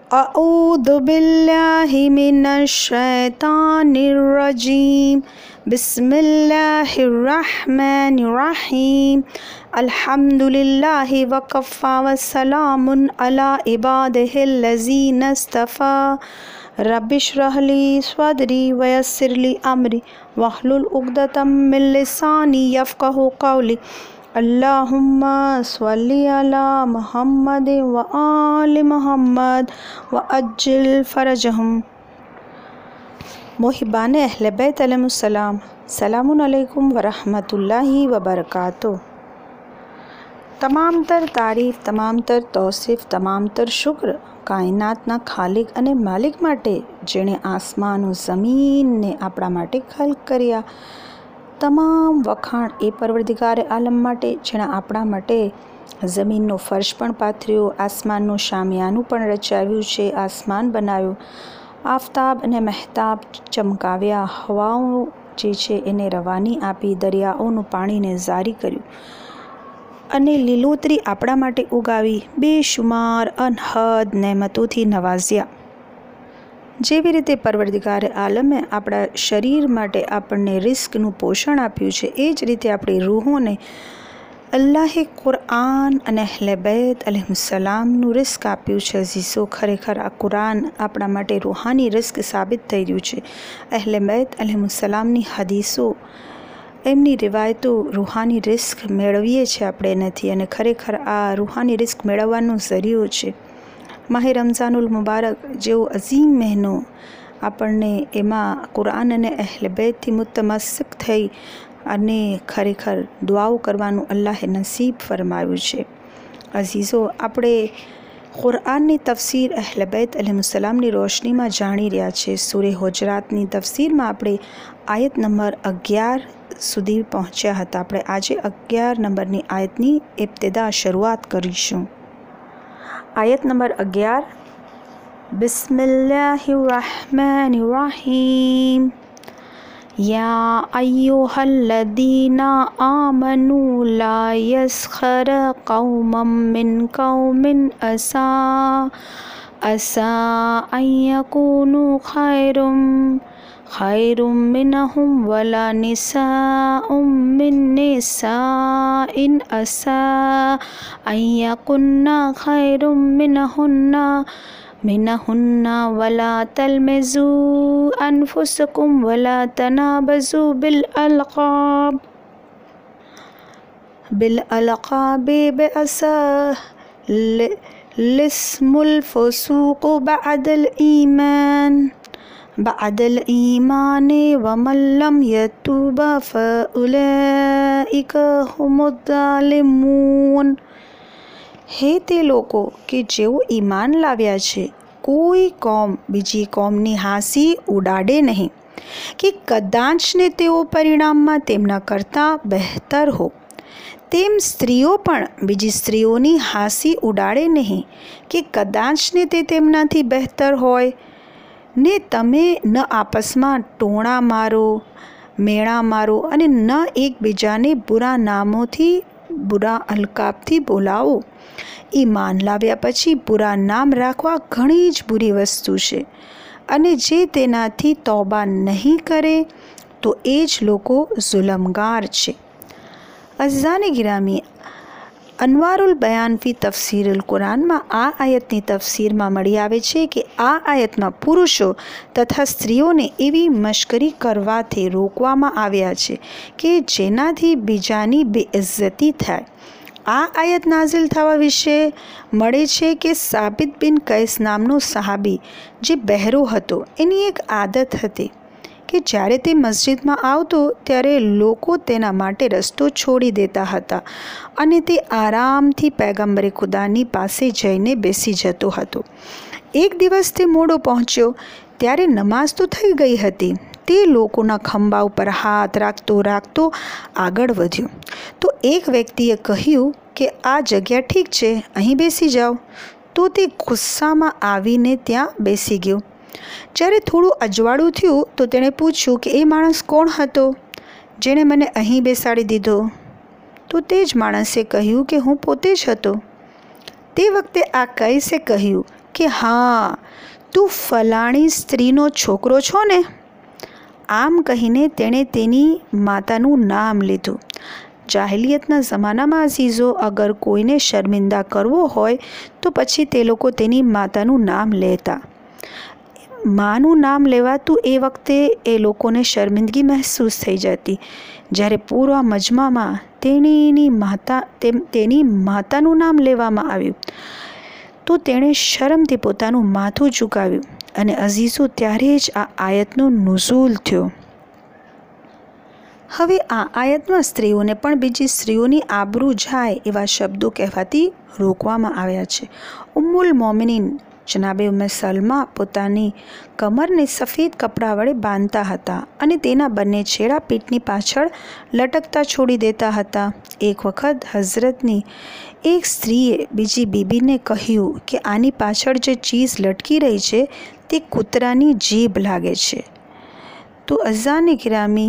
अऊदु बिल्लाहि मिनश शैतानिर रजीम। बिस्मिल्लाहिर्रहमानिर्रहीम। अल्हम्दुलिल्लाहि वकफ़ा वस्सलामुन अला इबादिहिल्लज़ीना इस्तफ़ा। रब्बिश्रह ली सदरी वयस्सिर ली अमरी वहलुल उक़दतम मिन लिसानी यफ़क़हू क़ौली। अल्लाहुम्मा स्वल्लि अला मुहम्मद व आलि मुहम्मद व अज्जिल फ़रजहुम। मुहिब्बान अहले बैत अलैहिमुस्सलाम, सलामुन अलैकुम व रहमतुल्लाहि व बरकातुहू। तमाम तर तारीफ़, तमाम तर तौसीफ़, तमाम तर शुक्र કાયનાતના ખાલિક અને માલિક માટે, જેણે આસમાનો ઝમીનને આપણા માટે ખલ્ક કર્યા. તમામ વખાણ એ પરવરદિગાર આલમ માટે, જેણે આપણા માટે ઝમીનનો ફર્શ પણ પાથર્યો, આસમાનનું શામિયાનું પણ રચાવ્યું છે, આસમાન બનાવ્યું, આફતાબ અને મહેતાબ ચમકાવ્યા, હવાઓ જે છે એને રવાની આપી, દરિયાઓનું પાણીને જારી કર્યું અને લીલોતરી આપણા માટે ઉગાવી, બેશુમાર અનહદ નેમતોથી નવાઝ્યા. જેવી રીતે પરવરદિગાર આલમે આપણા શરીર માટે આપણને રિસ્કનું પોષણ આપ્યું છે, એ જ રીતે આપણી રૂહોને અલ્લાહે કુરઆન અને અહલે બેત અલૈહિસ્સલામનું રિસ્ક આપ્યું છે. અઝીઝો, ખરેખર આ કુરાન આપણા માટે રૂહાની રિસ્ક સાબિત થઈ રહ્યું છે. અહલે બેત અલૈહિસ્સલામની હદીસો, એમની રિવાયતો રૂહાની રિસ્ક મેળવીએ છીએ આપણે નથી, અને ખરેખર આ રૂહાની રિસ્ક મેળવવાનો ઝરિયો છે. માહે રમઝાનુલ મુબારક જેવો અઝીમ મહિનો, આપણને એમાં કુરાન અને અહલે બેતથી મુતમસ્સિક થઈ અને ખરેખર દુઆઓ કરવાનું અલ્લાહે નસીબ ફરમાવ્યું છે. અઝીઝો, આપણે કુરાનની તફસીર અહલે બેત અલૈહિસ્સલામની રોશનીમાં જાણી રહ્યા છે. સૂરે હુજરાતની તફસીરમાં આપણે આયત નંબર 11 સુધી પહોંચ્યા હતા. આપણે આજે 11 નંબરની આયતની ઇબ્તિદા શરૂઆત કરીશું. આયત નંબર 11. બિસ્મિલ્લાહિર્રહમાનિર્રહીમ. યા અય્યુહલ્લઝીના આમનુ લા યસ્ખર કૌમમ મિન કૌમિન અસા અન યકૂનુ ખૈરુમ મિનહુમ વલા નિસાઉમ મિન નિસાઇન અસા અન યકુન્ના ખૈરુમ મિનહુન્ના વલા તલમિઝુ અનફુસકુમ વલા તનાબઝુ બિલઅલકાબિ બિઅસા લિસ્મુલ ફુસૂકુ બઅદલ ઈમાને વમન લમ યતુબ ફઉલાઇક હુમુદ્ઝાલિમૂન. હે તે લોકો કે જેઓ ઈમાન લાવ્યા છે, કોઈ કોમ બીજી કોમની હાંસી ઉડાડે નહીં, કે કદાચને તેઓ પરિણામમાં તેમના કરતાં બહેતર હો. તેમ સ્ત્રીઓ પણ બીજી સ્ત્રીઓની હાંસી ઉડાડે નહીં, કે કદાચને તે તેમનાથી બહેતર હોય. ને તમે ન આપસમાં ટોણા મારો, મેણા મારો, અને ન એકબીજાને બુરા નામોથી, બુરા અલકાબથી બોલાવો. ઈમાન લાવ્યા પછી બુરા નામ રાખવા ઘણી જ બુરી વસ્તુ છે, અને જે તેનાથી તૌબા નહીં કરે તો એ જ લોકો ઝુલમગાર છે. અઝીઝાને ગિરામી, અનવારુલ બયાન ફી તફસીરુલ કુરાનમાં આ આયતની તફસીરમાં મળી આવે છે કે આ આયતમાં પુરુષો તથા સ્ત્રીઓને એવી મશ્કરી કરવાથી રોકવામાં આવ્યા છે કે જેનાથી બીજાની બેઇજ્જતી થાય. આ આયત નાઝિલ થવા વિશે મળે છે કે સાબિત બિન કૈસ નામનો સહાબી, જે બહેરો હતો, એની એક આદત હતી કે જ્યારે તે મસ્જિદમાં આવતો ત્યારે લોકો તેના માટે રસ્તો છોડી દેતા હતા અને તે આરામથી પૈગંબરે ખુદાની પાસે જઈને બેસી જતો હતો. એક દિવસ તે મોડો પહોંચ્યો ત્યારે નમાઝ તો થઈ ગઈ હતી. તે લોકોના ખંભા ઉપર હાથ રાખતો રાખતો આગળ વધ્યો તો એક વ્યક્તિએ કહ્યું કે આ જગ્યા ઠીક છે, અહીં બેસી જાઓ. તો તે ગુસ્સામાં આવીને ત્યાં બેસી ગયો. જ્યારે થોડું અજવાળું થયું તો તેણે પૂછ્યું કે એ માણસ કોણ હતો જેણે મને અહીં બેસાડી દીધો? તો તે જ માણસે કહ્યું કે હું પોતે જ હતો. તે વખતે આ કૈસે કહ્યું કે હા, તું ફલાણી સ્ત્રીનો છોકરો છો ને? આમ કહીને તેણે તેની માતાનું નામ લીધું. જાહેલિયતના જમાનામાં અઝીઝો, અગર કોઈને શર્મિંદા કરવો હોય તો પછી તે લોકો તેની માતાનું નામ લેતા. માનું નામ લેવાતું એ વખતે એ લોકોને શર્મિંદગી મહેસૂસ થઈ જતી. જ્યારે પૂરા મજમામાં તેની માતાનું નામ લેવામાં આવ્યું તો તેણે શરમથી પોતાનું માથું ઝુકાવ્યું અને અઝીઝો ત્યારે જ આ આયતનો નુઝૂલ થયો. હવે આ આયતમાં સ્ત્રીઓને પણ બીજી સ્ત્રીઓની આબરૂ જાય એવા શબ્દો કહેવાથી રોકવામાં આવ્યા છે. ઉમ્મુલ મોમિનીન જનાબે ઉમ્મે સલમા પોતાની કમરને સફેદ કપડાં વડે બાંધતા હતા અને તેના બંને છેડા પીઠની પાછળ લટકતા છોડી દેતા હતા. એક વખત હઝરતની એક સ્ત્રીએ બીજી બીબીને કહ્યું કે આની પાછળ જે ચીઝ લટકી રહી છે તે કૂતરાની જીભ લાગે છે. તો અઝાને ગિરામી,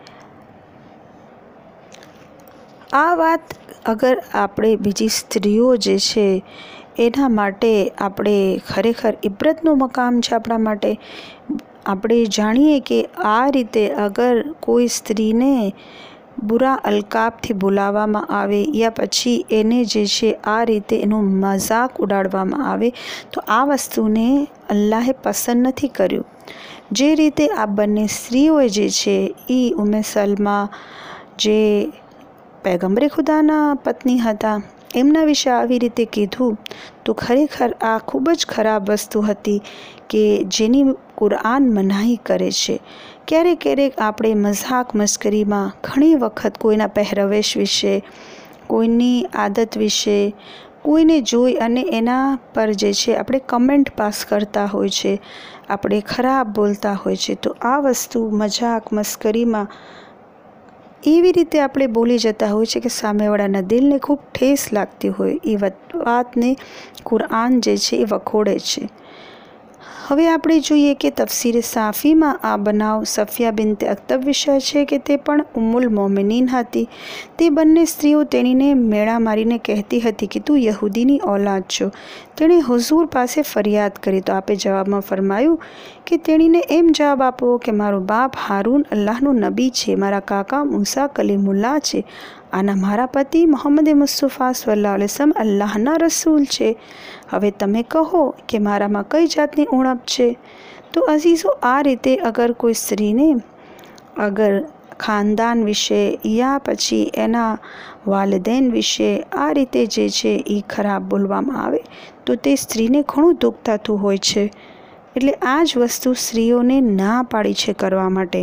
આ વાત અગર આપણે બીજી સ્ત્રીઓ જે છે એના માટે આપણે ખરેખર ઇબ્રતનો મકામ છે આપણા માટે. આપણે જાણીએ કે આ રીતે અગર કોઈ સ્ત્રીને બુરા અલકાબથી બોલાવવામાં આવે યા પછી એને જે છે આ રીતે એનો મજાક ઉડાડવામાં આવે તો આ વસ્તુને અલ્લાહે પસંદ નથી કર્યું. જે રીતે આ બંને સ્ત્રીઓએ જે છે એ ઉમ્મે સલમા જે પૈગંબરે ખુદાના પત્ની હતા એમના વિશે આવી રીતે કીધું તો ખરેખર આ ખૂબ જ ખરાબ વસ્તુ હતી કે જેની કુરઆન મનાઈ કરે છે. ક્યારેક ક્યારેક આપણે મજાક મસ્કરીમાં ઘણી વખત કોઈના પહેરવેશ વિશે, કોઈની આદત વિશે, કોઈને જોઈ અને એના પર જે છે આપણે કમેન્ટ પાસ કરતા હોય છે, આપણે ખરાબ બોલતા હોય છે. તો આ વસ્તુ મજાક મસ્કરીમાં એવી રીતે આપણે બોલી જતા હોય છે કે સામેવાળાના દિલને ખૂબ ઠેસ લાગતી હોય. એ વાતને કુરઆન જે છે એ વખોડે છે. હવે આપણે જોઈએ કે તફસીરે સાફીમાં આ બનાવ સફિયા બિનતે અખ્તબ વિશે છે કે તે પણ ઉમ્મુલ મોમિનીન હતી. તે બંને સ્ત્રીઓ તેણીને મેળા મારીને કહેતી હતી કે તું યહૂદીની ઔલાદ છો. તેણે હુઝુર પાસે ફરિયાદ કરી તો આપે જવાબમાં ફરમાયું કે તેણીને એમ જવાબ આપો કે મારો બાપ હારૂન અલ્લાહનો નબી છે, મારા કાકા મૂસા કલીમુલ્લાહ છે, આના મારા પતિ મોહમ્મદ મુસ્તફા સલ્લલ્લાહુ અલૈહિ વસલ્લમ અલ્લાહના રસૂલ છે. હવે તમે કહો કે મારામાં કઈ જાતની ઉણપ છે? તો અઝીઝો, આ રીતે અગર કોઈ સ્ત્રીને અગર ખાનદાન વિશે યા પછી એના વાલિदैन વિશે આ રીતે જે છે એ ખરાબ બોલવામાં આવે તો તે સ્ત્રીને ઘણું દુઃખ થતું હોય છે. એટલે આ જ વસ્તુ સ્ત્રીઓને ના પાડી છે કરવા માટે.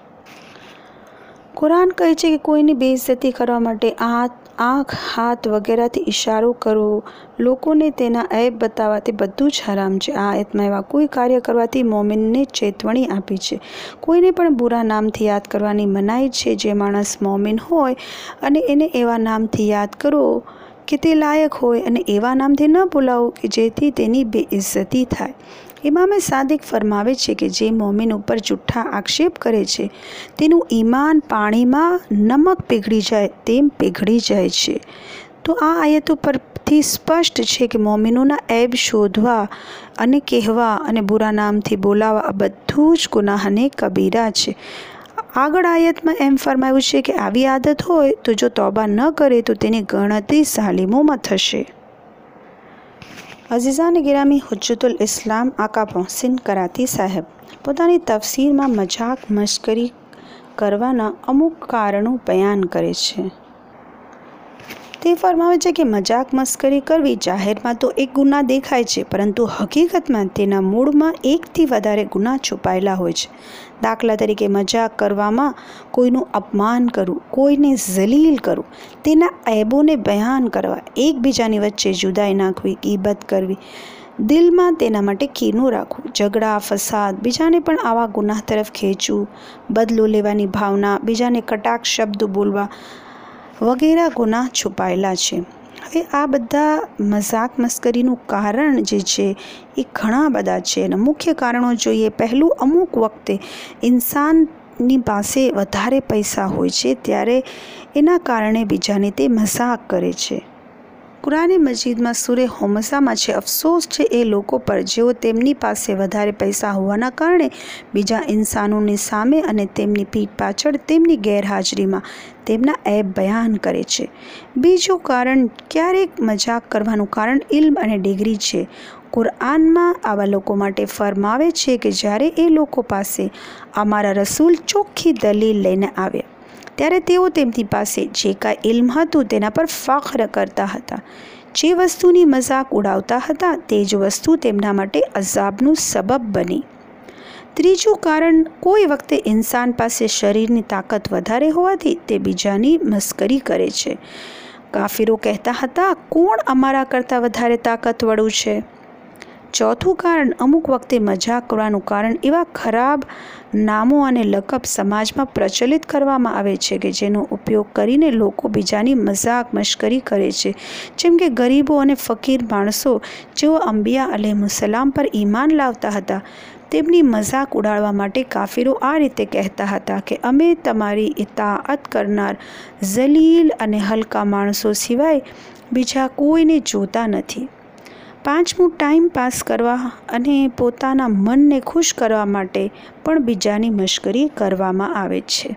કુરાન કહે છે કે કોઈની બેઇજ્જતી કરવા માટે આંખ, હાથ વગેરેથી ઇશારો કરવો, લોકોને તેના ઐબ બતાવવા, તે બધું જ હરામ છે. આ આયતમાં એવા કોઈ કાર્ય કરવાથી મોમિનને ચેતવણી આપી છે. કોઈને પણ બુરા નામથી યાદ કરવાની મનાઈ છે. જે માણસ મોમિન હોય અને એને એવા નામથી યાદ કરો કે તે લાયક હોય અને એવા નામથી ન બોલાવો કે જેથી તેની બેઇજ્જતી થાય. ઇમામે સાદિક ફરમાવે છે કે જે મોમિન ઉપર જુઠ્ઠા આક્ષેપ કરે છે તેનું ઈમાન પાણીમાં નમક પીગળી જાય તેમ પીગળી જાય છે. તો આ આયતો પરથી સ્પષ્ટ છે કે મોમિનોના ઐબ શોધવા અને કહેવા અને બુરા નામથી બોલાવવા આ બધું જ ગુનાહને કબીરા છે. આગળ આયતમાં એમ ફરમાયું છે કે આવી આદત હોય તો જો તૌબા ન કરે તો તેની ગણતરી ઝાલિમોમાં થશે. અઝીઝાન ગિરામી, હુજ્જતુલ ઇસ્લામ આકા મોહસિન કરાતી સાહેબ પોતાની તફસીરમાં મજાક મશ્કરી કરવાના અમુક કારણો બયાન કરે છે. તે ફરમાવે છે કે મજાક મસ્કરી કરવી જાહેરમાં તો એક ગુનાહ દેખાય છે, પરંતુ હકીકતમાં તેના મૂળમાં એકથી વધારે ગુનાહ છુપાયેલા હોય છે. દાખલા તરીકે મજાક કરવામાં કોઈનું અપમાન કરવું, કોઈને ઝલીલ કરવું, તેના ઐબોને બયાન કરવા, એકબીજાની વચ્ચે જુદાઈ નાખવી, ગીબત કરવી, દિલમાં તેના માટે કીનું રાખવું, ઝઘડા ફસાદ, બીજાને પણ આવા ગુનાહ તરફ ખેંચવું, બદલો લેવાની ભાવના, બીજાને કટાક્ષ શબ્દો બોલવા વગેરે ગુનાહ છુપાયેલા છે. હવે આ બધા મજાક મસ્કરીનું કારણ જે છે એ ઘણા બધા છે અને મુખ્ય કારણો જોઈએ. પહેલું, અમુક વખતે ઇન્સાનની પાસે વધારે પૈસા હોય છે ત્યારે એના કારણે બીજાને તે મજાક કરે છે. કુરાને મજીદમાં સૂરે હોમસામાં છે, અફસોસ છે એ લોકો પર જેઓ તેમની પાસે વધારે પૈસા હોવાના કારણે બીજા ઇન્સાનોની સામે અને તેમની પીઠ પાછળ તેમની ગેરહાજરીમાં તેમના એબ બયાન કરે છે. બીજું કારણ ક્યારેક મજાક કરવાનું કારણ ઇલ્મ અને ડિગ્રી છે. કુરઆનમાં આવા લોકો માટે ફરમાવે છે કે જ્યારે એ લોકો પાસે અમારા રસૂલ ચોખ્ખી દલીલ લઈને આવ્યા ત્યારે તેઓ તેમની પાસે જે કાંઈ ઇલ્મ હતું તેના પર ફખ્ર કરતા હતા. જે વસ્તુની મજાક ઉડાવતા હતા તે જ વસ્તુ તેમના માટે અઝાબનું સબબ બની. ત્રીજું કારણ, કોઈ વખતે ઇન્સાન પાસે શરીરની તાકાત વધારે હોવાથી તે બીજાની મસ્કરી કરે છે. કાફિરો કહેતા હતા, કોણ અમારા કરતાં વધારે તાકાતવાળું છે? ચોથું કારણ, અમુક વખતે મજાક કરવાનું કારણ એવા ખરાબ નામો અને લકબ સમાજમાં પ્રચલિત કરવામાં આવે છે કે જેનો ઉપયોગ કરીને લોકો બીજાની મજાક મશ્કરી કરે છે. જેમ કે ગરીબો અને ફકીર માણસો જેઓ અંબિયા અલૈહિસ્સલામ પર ઈમાન લાવતા હતા તેમની મજાક ઉડાડવા માટે કાફિરો આ રીતે કહેતા હતા કે અમે તમારી ઇતાઅત કરનાર ઝલીલ અને હલકા માણસો સિવાય બીજા કોઈને જોતા નથી. પાંચમું, ટાઈમ પાસ કરવા અને પોતાના મનને ખુશ કરવા માટે પણ બીજાની મશ્કરી કરવામાં આવે છે.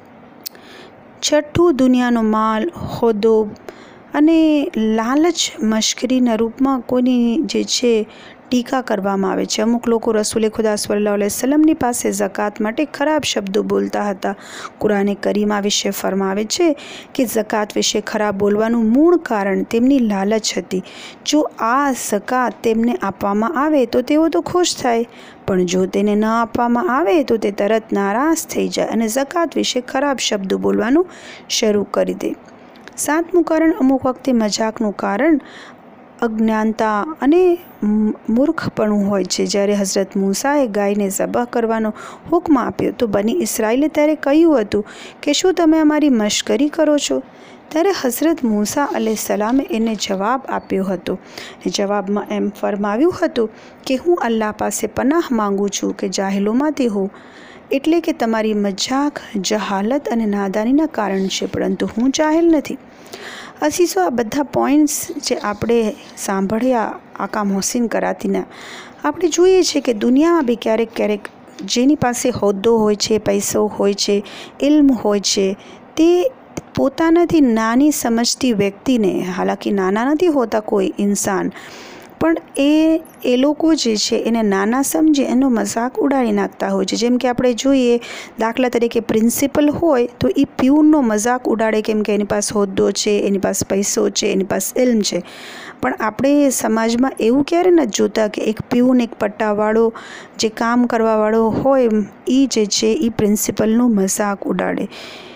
છઠ્ઠું, દુનિયાનો માલ, હોદ્દો અને લાલચ મશ્કરીના રૂપમાં કોઈની જે છે ટીકા કરવામાં આવે છે. અમુક લોકો રસૂલે ખુદા સલ્લલ્લાહુ અલૈહિ વસલ્લમની પાસે ઝકાત માટે ખરાબ શબ્દો બોલતા હતા. કુરાને કરીમા વિશે ફરમાવે છે કે ઝકાત વિશે ખરાબ બોલવાનું મૂળ કારણ તેમની લાલચ હતી. જો આ ઝકાત તેમને આપવામાં આવે તો તેઓ તો ખુશ થાય, પણ જો તેને ન આપવામાં આવે તો તે તરત નારાજ થઈ જાય અને ઝકાત વિશે ખરાબ શબ્દો બોલવાનું શરૂ કરી દે. સાતમું કારણ, અમુક વખતે મજાકનું કારણ અજ્ઞાનતા અને મૂર્ખપણું હોય છે. જ્યારે હઝરત મૂસાએ ગાયને ઝબહ કરવાનો હુક્મ આપ્યો તો બની ઇસરાઈલે ત્યારે કહ્યું હતું કે શું તમે અમારી મશ્કરી કરો છો? ત્યારે હઝરત મૂસા અલૈહિસ્સલામે એને જવાબ આપ્યો હતો. જવાબમાં એમ ફરમાવ્યું હતું કે હું અલ્લાહ પાસે પનાહ માંગુ છું કે જાહિલોમાંથી હોઉં, એટલે કે તમારી મજાક જહાલત અને નાદાનીના કારણ છે, પરંતુ હું જાહિલ નથી. અસીસો, આ બધા પોઈન્ટ્સ જે આપણે સાંભળ્યા આકા મોહસિન કરાતીના, આપણે જોઈએ છીએ કે દુનિયામાં બી ક્યારેક ક્યારેક જેની પાસે હોદ્દો હોય છે, પૈસો હોય છે, ઇલ્મ હોય છે, તે પોતાનાથી નાની સમજતી વ્યક્તિને, હાલાકી નાના નથી હોતા કોઈ ઇન્સાન, પણ એ લોકો જે છે એને નાના સમજી એનો મજાક ઉડાડી નાખતા હોય છે. જેમ કે આપણે જોઈએ, દાખલા તરીકે પ્રિન્સિપલ હોય તો એ પ્યુનનો મજાક ઉડાડે કેમ કે એની પાસે હોદ્દો છે, એની પાસે પૈસો છે, એની પાસે ઇલ્મ છે. પણ આપણે સમાજમાં એવું ક્યારે નથી જોતા કે એક પ્યુન, એક પટ્ટાવાળો જે કામ કરવાવાળો હોય એ જે છે એ પ્રિન્સિપલનો મજાક ઉડાડે.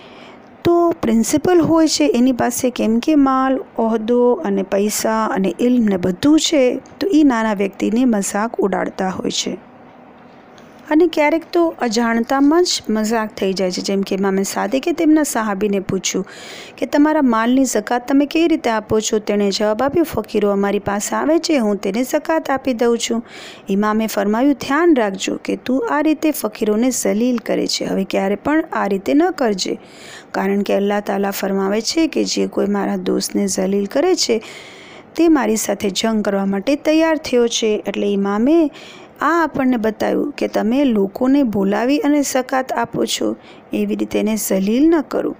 તો પ્રિન્સિપલ હોય છે એની પાસે કેમ કે માલ, ઓહદો અને પૈસા અને ઇલ્મ ને બધું છે, તો એ નાના વ્યક્તિને મજાક ઉડાડતા હોય છે. અને ક્યારેક તો અજાણતામાં જ મજાક થઈ જાય છે. જેમ કે ઇમામે સાદિકે તેમના સહાબીને પૂછ્યું કે તમારા માલની ઝકાત તમે કેવી રીતે આપો છો? તેણે જવાબ આપ્યો, ફકીરો અમારી પાસે આવે છે, હું તેને ઝકાત આપી દઉં છું. ઇમામે ફરમાવ્યું, ધ્યાન રાખજો કે તું આ રીતે ફકીરોને ઝલીલ કરે છે. હવે ક્યારે પણ આ રીતે ન કરજે, કારણ કે અલ્લાહ તાલા ફરમાવે છે કે જે કોઈ મારા દોસ્તને ઝલીલ કરે છે તે મારી સાથે જંગ કરવા માટે તૈયાર થયો છે. એટલે ઇમામે આ આપણને બતાવ્યું કે તમે લોકોને બોલાવી અને ઝકાત આપો છો, એવી રીતે એને ઝલીલ ન કરો.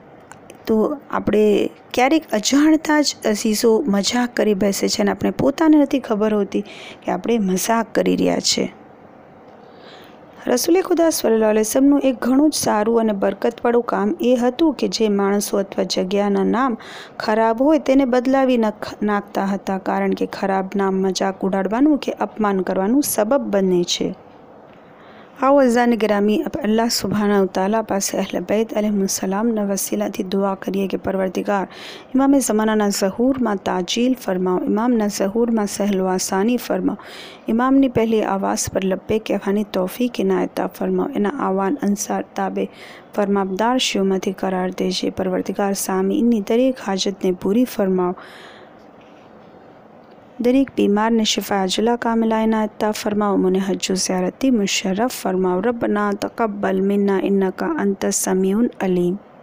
તો આપણે ક્યારેક અજાણતા જ અસીસો મજાક કરી બેસે છે અને આપણે પોતાને નથી ખબર હોતી કે આપણે મજાક કરી રહ્યા છે. રસૂલે ખુદા સલ્લલ્લાહુ અલૈહિ વસલ્લમનું એક ઘણું જ સારું અને બરકતવાળું કામ એ હતું કે જે માણસો અથવા જગ્યાના નામ ખરાબ હોય તેને બદલાવી નાખતા હતા, કારણ કે ખરાબ નામ મજાક ઉડાડવાનું કે અપમાન કરવાનું સબબ બને છે. આવો અઝાન ગરામી અલ્લાહ સુબહાનહુ તઆલા પાસે અહલે બૈત અલૈહિસ્સલામના વસીલાથી દુઆ કરીએ કે પરવરદિગાર ઇમામે ઝમાનાના ઝહૂરમાં તાજીલ ફરમાઓ, ઇમામના ઝહૂરમાં સહેલો આસાની ફરમાઓ, ઇમામની પહેલી આવાज़ પર લબ્બે કહેવાની તૌફીક ઇનાયત ફરમાઓ, એના આવાન અંસાર તાબે ફરમાબદાર શિયોમાંથી કરાર દેજે. પરવરદિગાર સામીનની દરેક હાજતને પૂરી ફરમાઓ, દરેક બીમારને શિફા અજલા કામિલા ઇનાયત ફરમાઓ, મને હજ્જો ज़ियारती मुशर्रफ फरमाओ. रब्बना तक़ब्बल मिन्ना इन्नका अंतस समीउल अलीम.